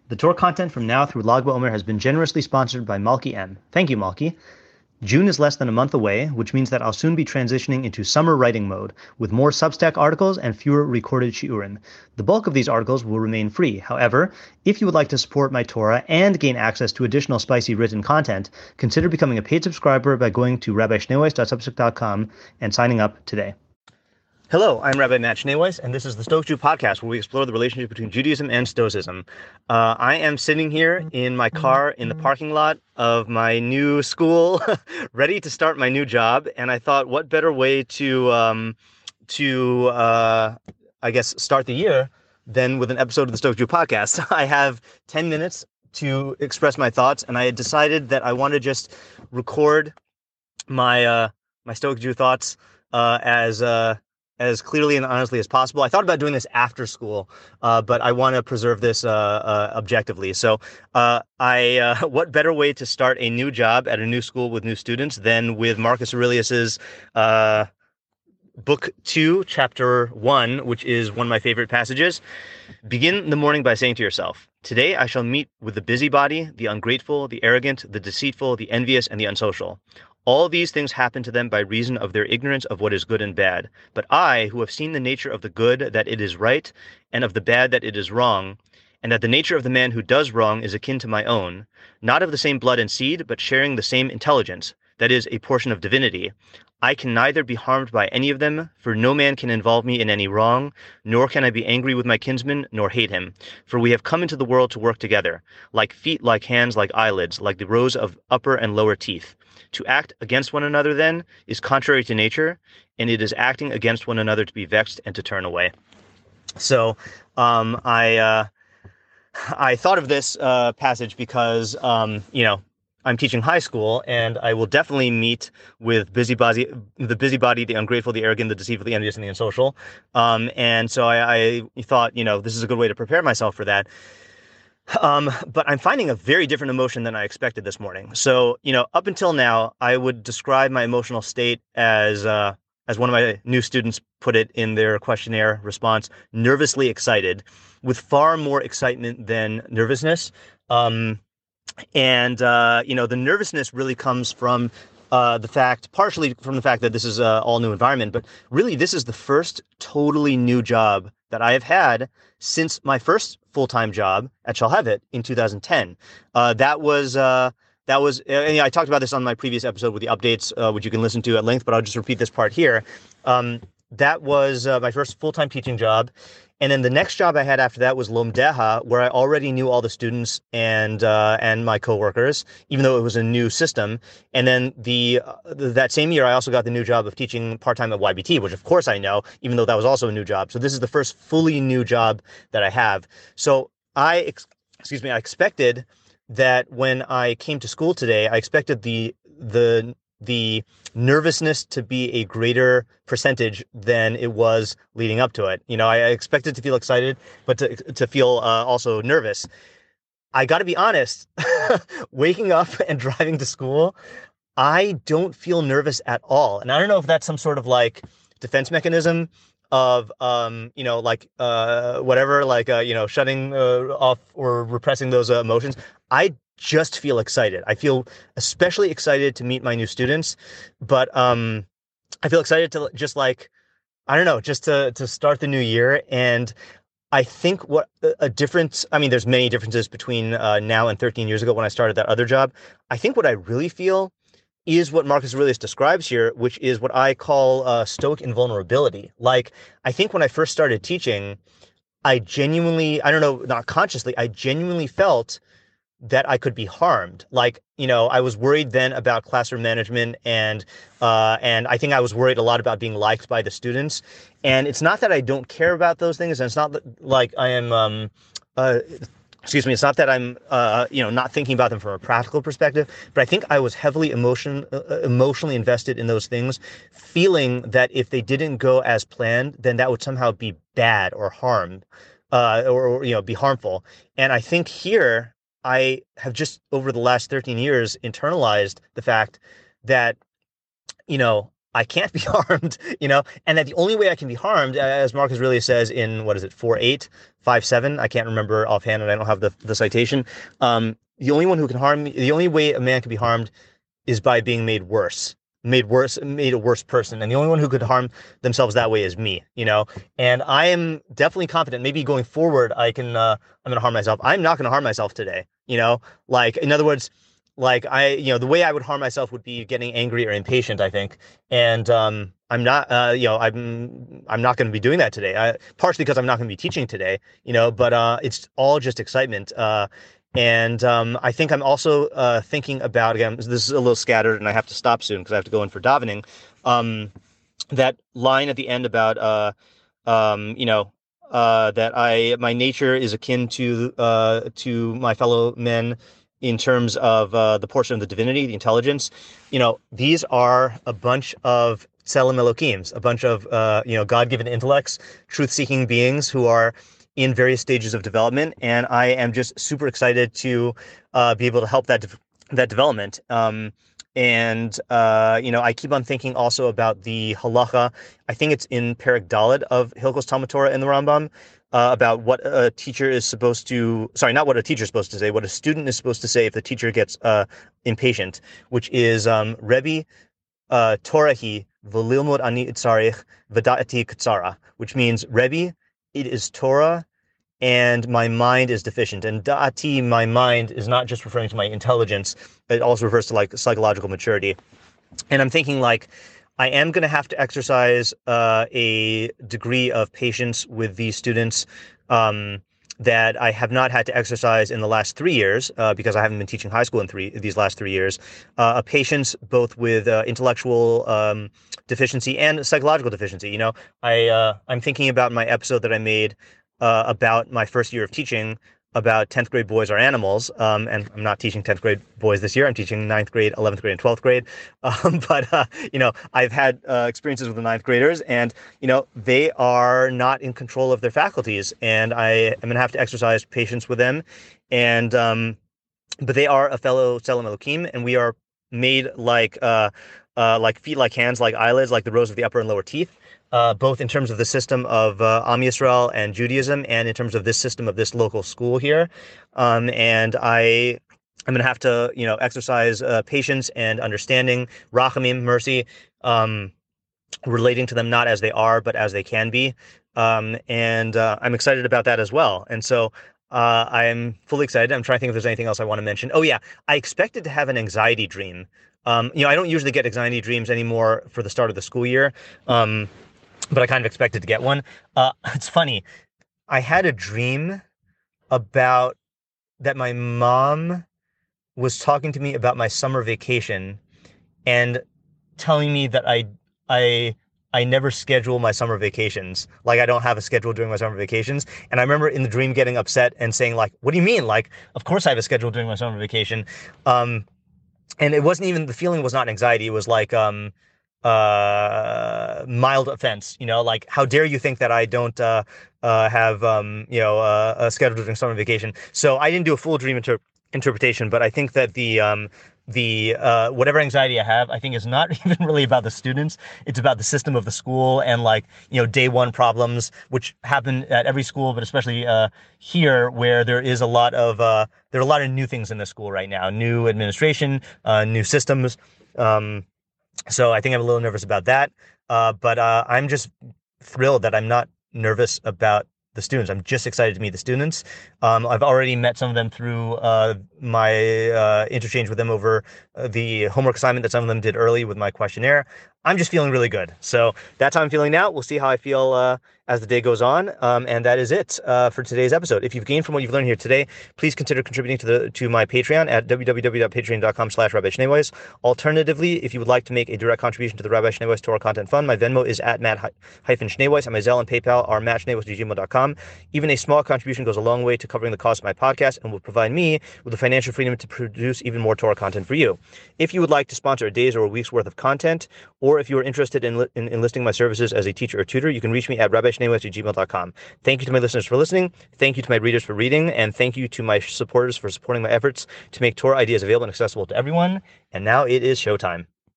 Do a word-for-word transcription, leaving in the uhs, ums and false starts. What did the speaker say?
The Torah content from now through Lag BaOmer has been generously sponsored by Malki M. Thank you, Malki. June is less than a month away, which means that I'll soon be transitioning into summer writing mode, with more Substack articles and fewer recorded shiurim. The bulk of these articles will remain free. However, if you would like to support my Torah and gain access to additional spicy written content, consider becoming a paid subscriber by going to rabbi schneeweiss dot substack dot com and signing up today. Hello, I'm Rabbi Matt Schneeweiss, and this is the Stoic Jew podcast, where we explore the relationship between Judaism and Stoicism. Uh, I am sitting here in my car in the parking lot of my new school, ready to start my new job, and I thought, what better way to, um, to uh, I guess, start the year than with an episode of the Stoic Jew podcast. I have ten minutes to express my thoughts, and I had decided that I want to just record my uh, my Stoic Jew thoughts uh, as... Uh, as clearly and honestly as possible. I thought about doing this after school, uh, but I want to preserve this uh, uh, objectively. So uh, I, uh, what better way to start a new job at a new school with new students than with Marcus Aurelius's uh, book two, chapter one, which is one of my favorite passages. Begin the morning by saying to yourself, today I shall meet with the busybody, the ungrateful, the arrogant, the deceitful, the envious, and the unsocial. All these things happen to them by reason of their ignorance of what is good and bad. But I, who have seen the nature of the good, that it is right, and of the bad, that it is wrong, and that the nature of the man who does wrong is akin to my own, not of the same blood and seed, but sharing the same intelligence, that is, a portion of divinity, I can neither be harmed by any of them, for no man can involve me in any wrong, nor can I be angry with my kinsman, nor hate him. For we have come into the world to work together, like feet, like hands, like eyelids, like the rows of upper and lower teeth. To act against one another, then, is contrary to nature, and it is acting against one another to be vexed and to turn away. So um, I uh, I thought of this uh, passage because, um, you know, I'm teaching high school, and I will definitely meet with busybody, the busybody, the ungrateful, the arrogant, the deceitful, the envious, and the unsocial. Um, and so I, I thought, you know, this is a good way to prepare myself for that. Um, but I'm finding a very different emotion than I expected this morning. So, you know, up until now, I would describe my emotional state as, uh, as one of my new students put it in their questionnaire response, nervously excited, with far more excitement than nervousness. Um, and, uh, you know, the nervousness really comes from uh, the fact, partially from the fact that this is a all new environment, but really this is the first totally new job that I have had since my first full-time job at Shalhevet in two thousand ten. Uh, that was, uh, that was, and I talked about this on my previous episode with the updates, uh, which you can listen to at length, but I'll just repeat this part here. Um, that was uh, my first full-time teaching job. And then the next job I had after that was Lomdeha, where I already knew all the students and uh, and my coworkers, even though it was a new system. And then the uh, that same year, I also got the new job of teaching part-time at Y B T, which of course I know, even though that was also a new job. So this is the first fully new job that I have. So I, ex- excuse me, I expected that when I came to school today, I expected the the the nervousness to be a greater percentage than it was leading up to it. You know, I, I expected to feel excited, but to to feel uh, also nervous. I got to be honest, waking up and driving to school, I don't feel nervous at all. And I don't know if that's some sort of like defense mechanism of, um, you know, like uh, whatever, like, uh, you know, shutting uh, off or repressing those uh, emotions. I just feel excited. I feel especially excited to meet my new students, but um, I feel excited to just like, I don't know, just to to start the new year. And I think what a difference, I mean, there's many differences between uh, now and thirteen years ago when I started that other job. I think what I really feel is what Marcus Aurelius describes here, which is what I call uh, stoic invulnerability. Like, I think when I first started teaching, I genuinely, I don't know, not consciously, I genuinely felt that I could be harmed. Like, you know, I was worried then about classroom management, and uh, and I think I was worried a lot about being liked by the students. And it's not that I don't care about those things, and it's not like I am, um, uh, excuse me, it's not that I'm, uh, you know, not thinking about them from a practical perspective, but I think I was heavily emotion, uh, emotionally invested in those things, feeling that if they didn't go as planned, then that would somehow be bad or harm, uh, or, or, you know, be harmful. And I think here, I have just over the last thirteen years internalized the fact that, you know, I can't be harmed, you know, and that the only way I can be harmed, as Marcus Aurelius says in, what is it, four eight, five seven, I can't remember offhand and I don't have the, the citation. Um, the only one who can harm me, the only way a man can be harmed is by being made worse, made worse, made a worse person. And the only one who could harm themselves that way is me, you know, and I am definitely confident maybe going forward, I can, uh, I'm going to harm myself. I'm not going to harm myself today, you know, like, in other words, like I, you know, the way I would harm myself would be getting angry or impatient, I think. And, um, I'm not, uh, you know, I'm, I'm not going to be doing that today. I, partially because I'm not going to be teaching today, you know, but, uh, it's all just excitement. Uh, and, um, I think I'm also, uh, thinking about, again, this is a little scattered and I have to stop soon because I have to go in for davening. Um, that line at the end about, uh, um, you know, uh, that I, my nature is akin to, uh, to my fellow men, in terms of uh, the portion of the divinity, the intelligence, you know, these are a bunch of Tselem Elokim, a bunch of, uh, you know, God-given intellects, truth-seeking beings who are in various stages of development. And I am just super excited to uh, be able to help that, de- that development. Um, and, uh, you know, I keep on thinking also about the halacha. I think it's in Perek Dalet of Hilchos Talmud Torah in the Rambam. Uh, about what a teacher is supposed to, sorry, not what a teacher is supposed to say, what a student is supposed to say if the teacher gets uh, impatient, which is um, Rebbe uh, Torahi v'lilmod ani tzarich v'da'ati ktsara, which means Rebbe, it is Torah, and my mind is deficient. And da'ati, my mind, is not just referring to my intelligence, it also refers to like psychological maturity. And I'm thinking like, I am going to have to exercise uh, a degree of patience with these students um, that I have not had to exercise in the last three years uh, because I haven't been teaching high school in three these last three years. Uh, a patience both with uh, intellectual um, deficiency and psychological deficiency. You know, I uh, I'm thinking about my episode that I made uh, about my first year of teaching, about tenth grade boys are animals. Um, and I'm not teaching tenth grade boys this year. I'm teaching ninth grade, eleventh grade, and twelfth grade. Um, but, uh, you know, I've had uh, experiences with the ninth graders and, you know, they are not in control of their faculties. And I am going to have to exercise patience with them. And, um, but they are a fellow Tselem Elokim, and we are made like, uh, uh, like feet, like hands, like eyelids, like the rows of the upper and lower teeth. Uh, both in terms of the system of uh, Am Yisrael and Judaism, and in terms of this system of this local school here. Um, and I, I'm going to have to, you know, exercise uh, patience and understanding, rachamim, mercy, um, relating to them not as they are, but as they can be. Um, and uh, I'm excited about that as well. And so uh, I'm fully excited. I'm trying to think if there's anything else I want to mention. Oh, yeah. I expected to have an anxiety dream. Um, you know, I don't usually get anxiety dreams anymore for the start of the school year. Um, but I kind of expected to get one. Uh, it's funny. I had a dream about that my mom was talking to me about my summer vacation and telling me that I, I, I never schedule my summer vacations. Like I don't have a schedule during my summer vacations. And I remember in the dream getting upset and saying like, what do you mean? Like, of course I have a schedule during my summer vacation. Um, and it wasn't even, the feeling was not anxiety. It was like, um, uh, mild offense, you know, like, how dare you think that I don't, uh, uh, have, um, you know, uh, a schedule during summer vacation. So I didn't do a full dream inter- interpretation, but I think that the, um, the, uh, whatever anxiety I have, I think is not even really about the students. It's about the system of the school and like, you know, day one problems, which happen at every school, but especially, uh, here where there is a lot of, uh, there are a lot of new things in the school right now, new administration, uh, new systems, um, So I think I'm a little nervous about that, uh, but uh, I'm just thrilled that I'm not nervous about the students. I'm just excited to meet the students. Um, I've already met some of them through uh, my uh, interchange with them over uh, the homework assignment that some of them did early with my questionnaire. I'm just feeling really good. So that's how I'm feeling now. We'll see how I feel uh, as the day goes on. Um, and that is it uh, for today's episode. If you've gained from what you've learned here today, please consider contributing to the to my Patreon at www.patreon.com slash Rabbi Schneeweiss. Alternatively, if you would like to make a direct contribution to the Rabbi Schneeweiss Torah Content Fund, my Venmo is at Matt-Schneeweiss, and my Zelle and PayPal are matt schneeweiss at gmail dot com. Even a small contribution goes a long way to covering the cost of my podcast and will provide me with the financial freedom to produce even more Torah content for you. If you would like to sponsor a day's or a week's worth of content, or if you are interested in, li- in enlisting my services as a teacher or tutor, you can reach me at rabbi schneeweiss at gmail dot com. Thank you to my listeners for listening. Thank you to my readers for reading. And thank you to my supporters for supporting my efforts to make Torah ideas available and accessible to everyone. And now it is showtime.